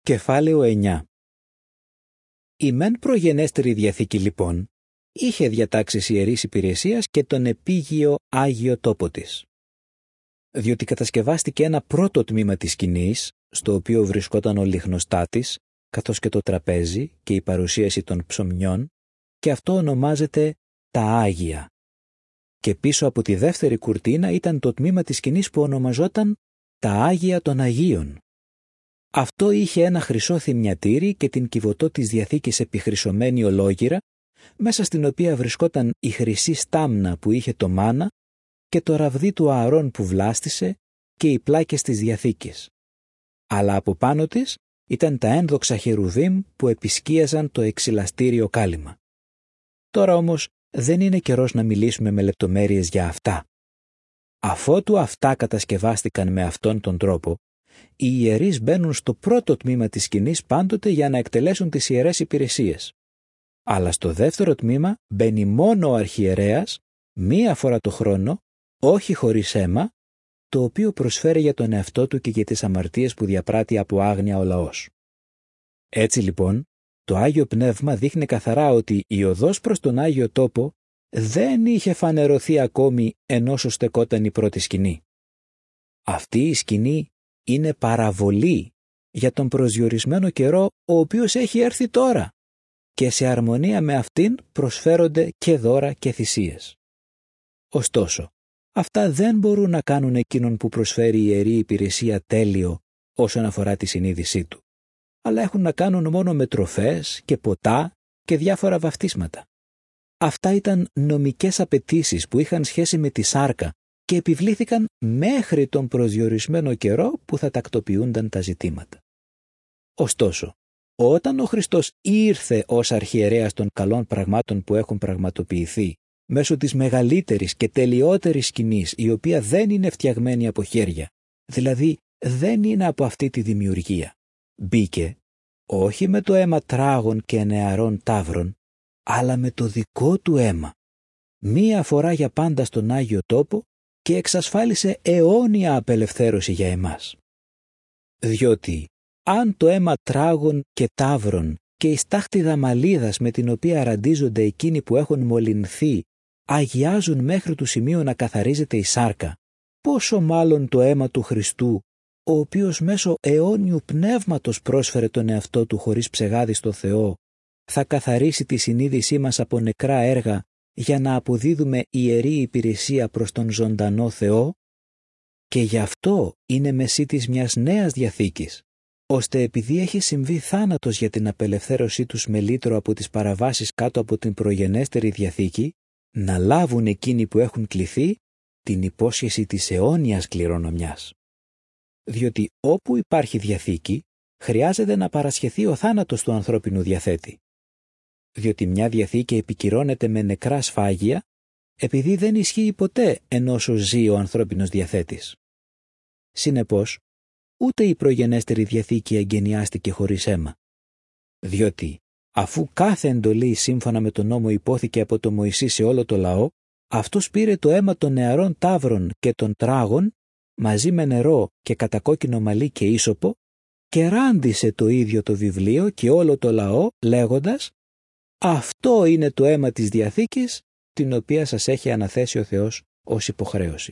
Κεφάλαιο 9. Η μεν προγενέστερη Διαθήκη λοιπόν είχε διατάξεις ιερής υπηρεσίας και τον επίγειο Άγιο τόπο της. Διότι κατασκευάστηκε ένα πρώτο τμήμα της σκηνής, στο οποίο βρισκόταν ο λιχνοστάτης, καθώς και το τραπέζι και η παρουσίαση των ψωμιών, και αυτό ονομάζεται τα Άγια. Και πίσω από τη δεύτερη κουρτίνα ήταν το τμήμα της σκηνής που ονομαζόταν τα Άγια των Αγίων. Αυτό είχε ένα χρυσό θυμιατήρι και την κυβωτό της Διαθήκης επιχρυσωμένη ολόγυρα, μέσα στην οποία βρισκόταν η χρυσή στάμνα που είχε το μάνα και το ραβδί του Ααρών που βλάστησε και οι πλάκες της Διαθήκης. Αλλά από πάνω της ήταν τα ένδοξα χερουβίμ που επισκίαζαν το εξυλαστήριο κάλυμα. Τώρα όμως δεν είναι καιρός να μιλήσουμε με λεπτομέρειες για αυτά. Αφότου αυτά κατασκευάστηκαν με αυτόν τον τρόπο, οι ιερείς μπαίνουν στο πρώτο τμήμα της σκηνής πάντοτε για να εκτελέσουν τις ιερές υπηρεσίες. Αλλά στο δεύτερο τμήμα μπαίνει μόνο ο αρχιερέας μία φορά το χρόνο, όχι χωρίς αίμα, το οποίο προσφέρει για τον εαυτό του και για τις αμαρτίες που διαπράττει από άγνοια ο λαός. Έτσι λοιπόν, το Άγιο Πνεύμα δείχνει καθαρά ότι η οδός προς τον Άγιο Τόπο δεν είχε φανερωθεί ακόμη ενώ στεκόταν η πρώτη σκηνή. Αυτή η σκηνή είναι παραβολή για τον προσδιορισμένο καιρό ο οποίος έχει έρθει τώρα και σε αρμονία με αυτήν προσφέρονται και δώρα και θυσίες. Ωστόσο, αυτά δεν μπορούν να κάνουν εκείνον που προσφέρει ιερή υπηρεσία τέλειο όσον αφορά τη συνείδησή του, αλλά έχουν να κάνουν μόνο με τροφές και ποτά και διάφορα βαφτίσματα. Αυτά ήταν νομικές απαιτήσεις που είχαν σχέση με τη σάρκα και επιβλήθηκαν μέχρι τον προσδιορισμένο καιρό που θα τακτοποιούνταν τα ζητήματα. Ωστόσο, όταν ο Χριστός ήρθε ως αρχιερέας των καλών πραγμάτων που έχουν πραγματοποιηθεί μέσω της μεγαλύτερης και τελειότερης σκηνής, η οποία δεν είναι φτιαγμένη από χέρια, δηλαδή δεν είναι από αυτή τη δημιουργία, μπήκε όχι με το αίμα τράγων και νεαρών ταύρων, αλλά με το δικό του αίμα, μία φορά για πάντα στον Άγιο Τόπο, και εξασφάλισε αιώνια απελευθέρωση για εμάς. Διότι αν το αίμα τράγων και ταύρων και η στάχτιδα μαλίδας με την οποία ραντίζονται εκείνοι που έχουν μολυνθεί αγιάζουν μέχρι του σημείου να καθαρίζεται η σάρκα, πόσο μάλλον το αίμα του Χριστού, ο οποίος μέσω αιώνιου πνεύματος πρόσφερε τον εαυτό του χωρίς ψεγάδι στο Θεό, θα καθαρίσει τη συνείδησή μας από νεκρά έργα για να αποδίδουμε ιερή υπηρεσία προς τον ζωντανό Θεό, και γι' αυτό είναι μεσίτης μιας νέας διαθήκης, ώστε επειδή έχει συμβεί θάνατος για την απελευθέρωσή τους με λύτρο από τις παραβάσεις κάτω από την προγενέστερη Διαθήκη, να λάβουν εκείνοι που έχουν κληθεί την υπόσχεση της αιώνιας κληρονομιάς. Διότι όπου υπάρχει Διαθήκη, χρειάζεται να παρασχεθεί ο θάνατος του ανθρώπινου διαθέτη. Διότι μια Διαθήκη επικυρώνεται με νεκρά σφάγια, επειδή δεν ισχύει ποτέ ενώσο ζει ο ανθρώπινος διαθέτης. Συνεπώς, ούτε η προγενέστερη Διαθήκη εγκαινιάστηκε χωρίς αίμα. Διότι, αφού κάθε εντολή σύμφωνα με τον νόμο υπόθηκε από το Μωυσή σε όλο το λαό, αυτός πήρε το αίμα των νεαρών ταύρων και των τράγων, μαζί με νερό και κατακόκκινο μαλλί και ίσωπο, και ράντισε το ίδιο το βιβλίο και όλο το λαό, λέγοντας: «Αυτό είναι το αίμα της Διαθήκης, την οποία σας έχει αναθέσει ο Θεός ως υποχρέωση».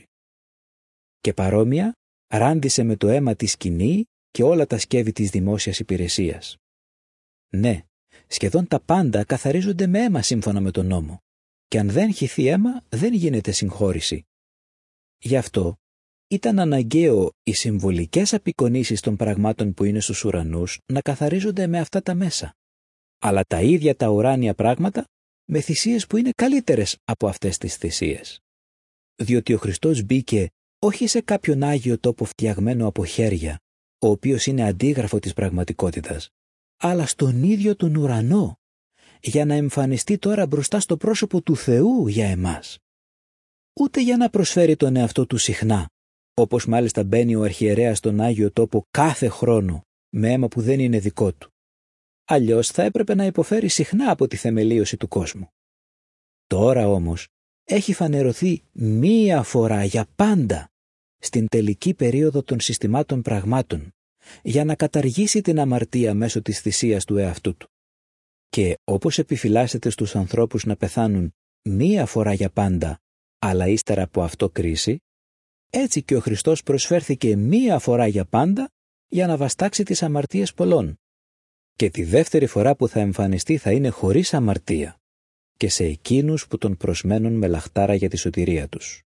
Και παρόμοια, ράντισε με το αίμα τη σκηνή και όλα τα σκεύη της δημόσιας υπηρεσίας. Ναι, σχεδόν τα πάντα καθαρίζονται με αίμα σύμφωνα με τον νόμο, και αν δεν χυθεί αίμα δεν γίνεται συγχώρηση. Γι' αυτό ήταν αναγκαίο οι συμβολικές απεικονίσεις των πραγμάτων που είναι στους ουρανούς να καθαρίζονται με αυτά τα μέσα, αλλά τα ίδια τα ουράνια πράγματα με θυσίες που είναι καλύτερες από αυτές τις θυσίες. Διότι ο Χριστός μπήκε όχι σε κάποιον Άγιο Τόπο φτιαγμένο από χέρια, ο οποίος είναι αντίγραφο της πραγματικότητας, αλλά στον ίδιο τον ουρανό, για να εμφανιστεί τώρα μπροστά στο πρόσωπο του Θεού για εμάς. Ούτε για να προσφέρει τον εαυτό του συχνά, όπως μάλιστα μπαίνει ο αρχιερέας στον Άγιο Τόπο κάθε χρόνο, με αίμα που δεν είναι δικό του. Αλλιώς θα έπρεπε να υποφέρει συχνά από τη θεμελίωση του κόσμου. Τώρα όμως έχει φανερωθεί μία φορά για πάντα στην τελική περίοδο των συστημάτων πραγμάτων, για να καταργήσει την αμαρτία μέσω της θυσίας του εαυτού του. Και όπως επιφυλάσσεται στους ανθρώπους να πεθάνουν μία φορά για πάντα, αλλά ύστερα από αυτό κρίση, έτσι και ο Χριστός προσφέρθηκε μία φορά για πάντα για να βαστάξει τις αμαρτίες πολλών. Και τη δεύτερη φορά που θα εμφανιστεί θα είναι χωρίς αμαρτία και σε εκείνους που τον προσμένουν με λαχτάρα για τη σωτηρία τους.